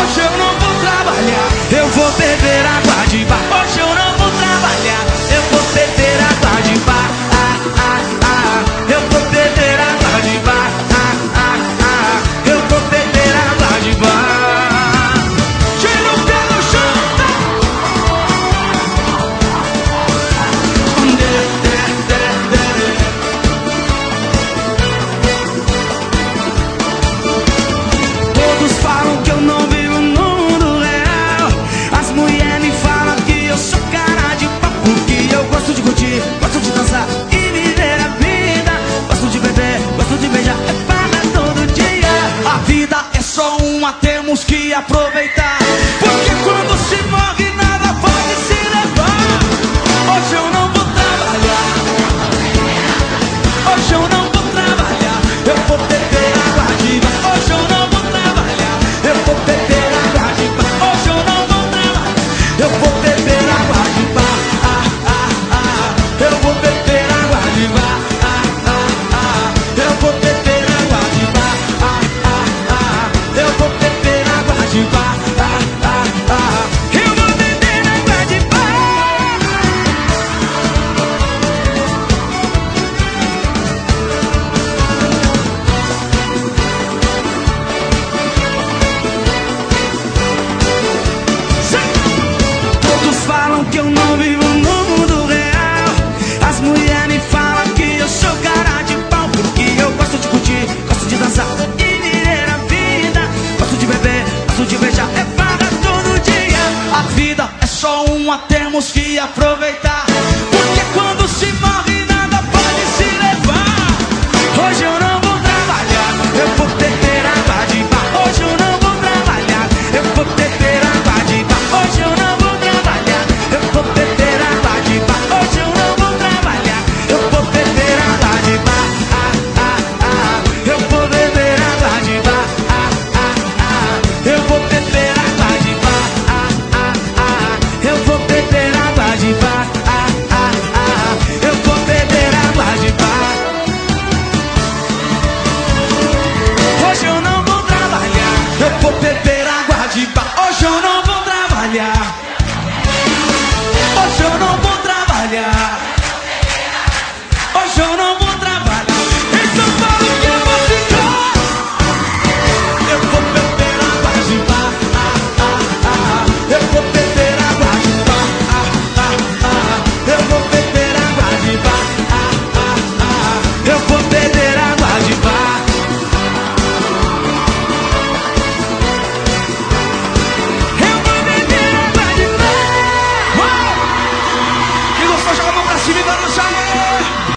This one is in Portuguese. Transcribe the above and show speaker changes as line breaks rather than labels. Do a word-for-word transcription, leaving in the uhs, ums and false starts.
Hoje eu não vou trabalhar, eu vou beber água de bar. Hoje eu não vou trabalhar, eu vou beber água de bar. Ah, ah, ah, eu vou beber água de bar. Ah, ah, ah, eu vou beber água de bar. Tira o pé no chão. Todos falam que eu não vivo no mundo real. As mulheres me falam que eu sou cara de pau, porque eu gosto de curtir, gosto de dançar e viver a vida. Gosto de beber, gosto de beijar, é para todo dia. A vida é só uma, temos que aproveitar, porque quando se morre nada pode se levar. Hoje eu não vou trabalhar, hoje eu não vou trabalhar, eu vou beber água de bar. Hoje eu não vou trabalhar, eu vou beber água de bar. Hoje eu não vou trabalhar, eu vou beber água de bar. Ah, ah, ah, eu vou beber água de bar. Ah, ah, ah, eu vou beber água de bar. Ah, ah, ah, eu vou beber água de bar. Ah, ah, ah, eu vou beber água de bar. Todos falam que eu não vivo no mundo real. As mulheres me falam que eu sou cara de pau, porque eu gosto de curtir, gosto de dançar e viver a vida. Gosto de beber, gosto de beijar, é para todo dia. A vida é só uma, temos que aproveitar, porque quando se morre nada pode se levar. Hoje eu não vou trabalhar, eu vou beber água de bar. Hoje eu não vou trabalhar, eu vou beber água de bar. Hoje eu não vou trabalhar, eu vou beber água de bar. Hoje eu não vou trabalhar, eu vou beber água de bar. Ah, ah, ah, eu vou beber água de bar. Ah, ah, ah, eu vou beber água de bar. Ah, ah, ah, eu vou beber água de bar. Ah, ah, ah, eu vou beber água de bar. Hoje eu não vou trabalhar, eu vou beber